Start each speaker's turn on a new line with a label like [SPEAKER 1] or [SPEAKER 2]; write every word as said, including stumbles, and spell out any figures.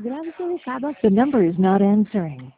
[SPEAKER 1] Grabe, sorry, Sabbath. The number is not answering.